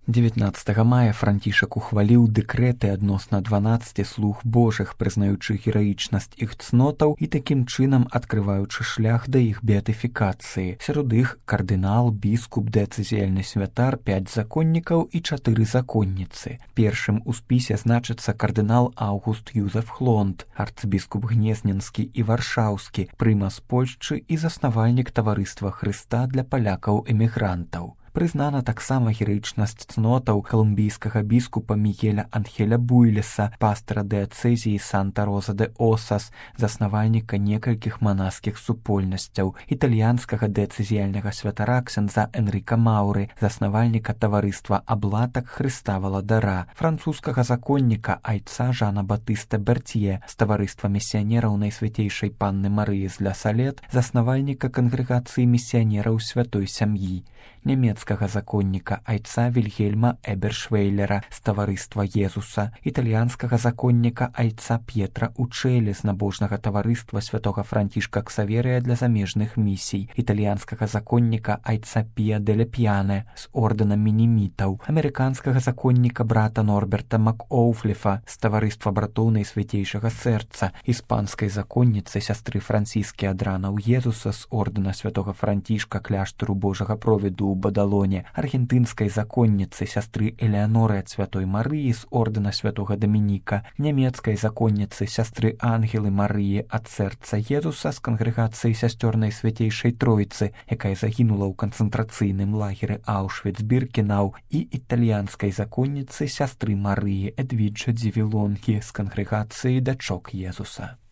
19 мая Францішак ухваліў дэкрэты адносна 12 слуг Божых, прызнаючы гераічнасць іх цнотаў і такім чынам адкрываючы шлях да іх беатыфікацыі. Сярод іх кардынал, біскуп, дэцызіяльны святар, 5 законнікаў і 4 законніцы. Першым у спісе значыцца кардынал Аўгуст Юзеф Хлонд, арцбіскуп Гнезненскі і Варшаўскі, прымас Польшчы і заснавальнік таварыства Хрыста для палякаў-эмігрантаў. Прызнана таксама гераічнасць цнотаў колумбійскага біскупа Мігеля Анхеля Буйлеса, пастора дыяцэзіі Санта-Роза де Осас, заснавальніка некалькіх манаскіх супольнасцяў, італьянскага дэцызіяльнага святара ксяндза Энріка Мауры, заснавальніка таварыства Аблатак Хрыста Валадара, французскага законніка айца Жана Батыста Бертье, з таварыства місіянераў Найсвяцейшай Панны Марыі з Ля Салет, заснавальніка кангрэгацыі місіянераў святой сям'і, нямецкага законніка айца Вільгельма Эбершвейлера з таварыства Езуса, італьянскага законніка айца П'етра Учэлі з набожнага таварыства святога Францішка Ксаверыя для замежных місій, італьянскага законніка айца Пія де Лепьяне з ордэна мінімітаў, амерыканскага законніка брата Норберта Макоуфліфа з таварыства братоў Найсвяцейшага сэрца, іспанскай законніцы сястры Франціскі Адранаў Езуса з ордэна святога Францішка кляштару Божага провіду ў Бадалоне, аргентынскай законніцы сястры Элеаноры ад святой Марыі з ордэна святога Дамініка, нямецкай законніцы сястры Ангелы Марыі ад сэрца Езуса з кангрэгацыі сясцёр Найсвяцейшай Тройцы, якая загінула ў канцэнтрацыйным лагеры Аўшвіц-Біркенау, і італьянскай законніцы сястры Марыі Эдвіджа Дзівілонгі з кангрэгацыі дачок Езуса.